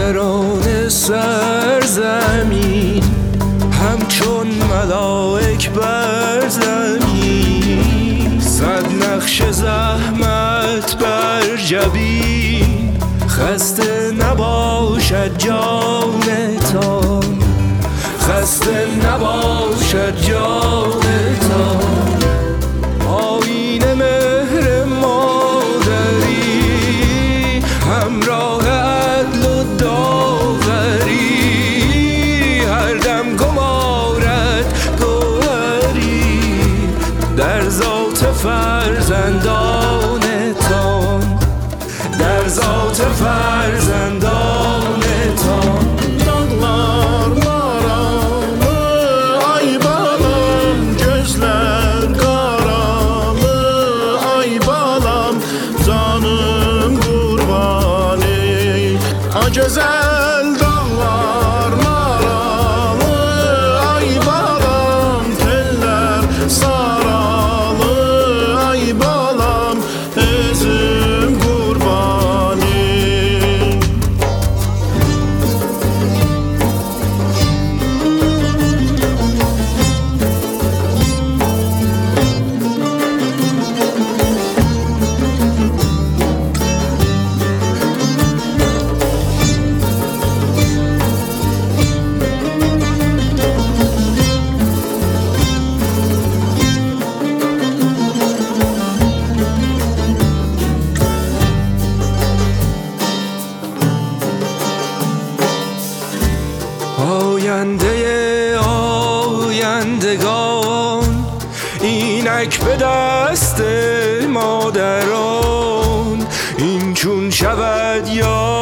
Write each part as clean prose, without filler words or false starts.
مادران سرزمین همچون ملائک بر زمین، صد نقش زحمت بر جبین، خسته نباشد جانتان، خسته نباشد جانتان. آیین مهر مادری همراه عدل و داوری، هر دم گمارد گوهری در ذات فرزندانتان، در ذات فرزندانتان. Dağlar maralı, ay balam, gözler karalı, ay balam, canım kurbani. Ay güzel dağlar maralı, ay balam, teller saralı, ay balam, özüm kurbani. آینده آیندگان اینک به دست مادران، این چون شود یا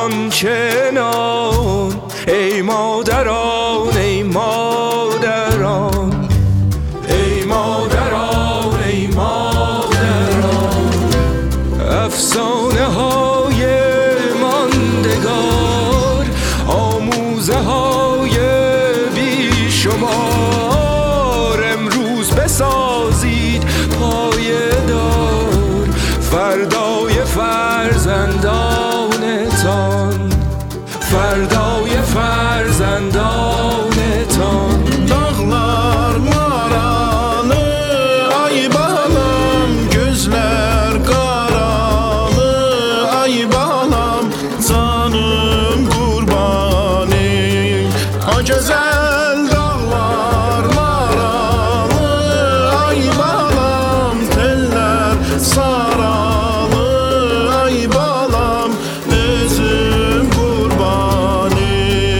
آنچنان. ای مادران ای مادران، ای مادران ای مادران، افسانه های ماندگار، آموزه های بی شمار، امروز بسازید پایدار فردای فرزندانتان، فردای فرزندانتان. Dağlar maralı, ay balam, gözler karalı, ay balam, canım kurbani. Ay güzel dağlar maralı, ay balam, teller saralı, ay balam, özüm kurbani.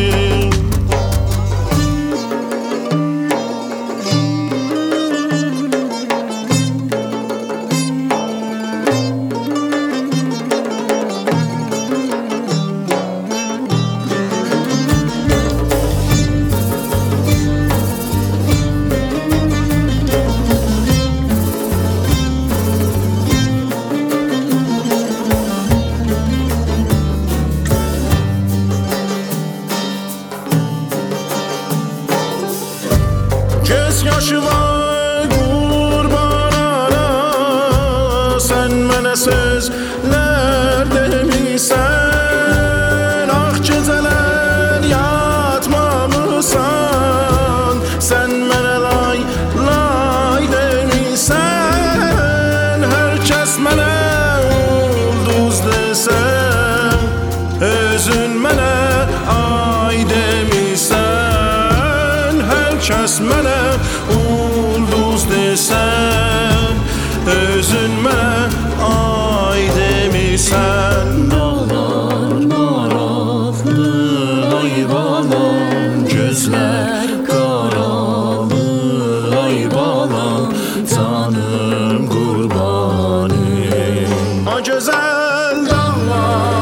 Göz yaşıma kurban ana, sen mənə sözlər demisən, ah gecələr yatmamısan, sen mənə lay lay demisən, hər kəs mənə ulduz desən, özün mənə ay demisən, hər kəs mənə ulduz desən, özün mənə ay demisən. Dağlar maraqlı, ay balam, gözlər qaralı, ay balam, canım qurbani. Ay gözəl dağlar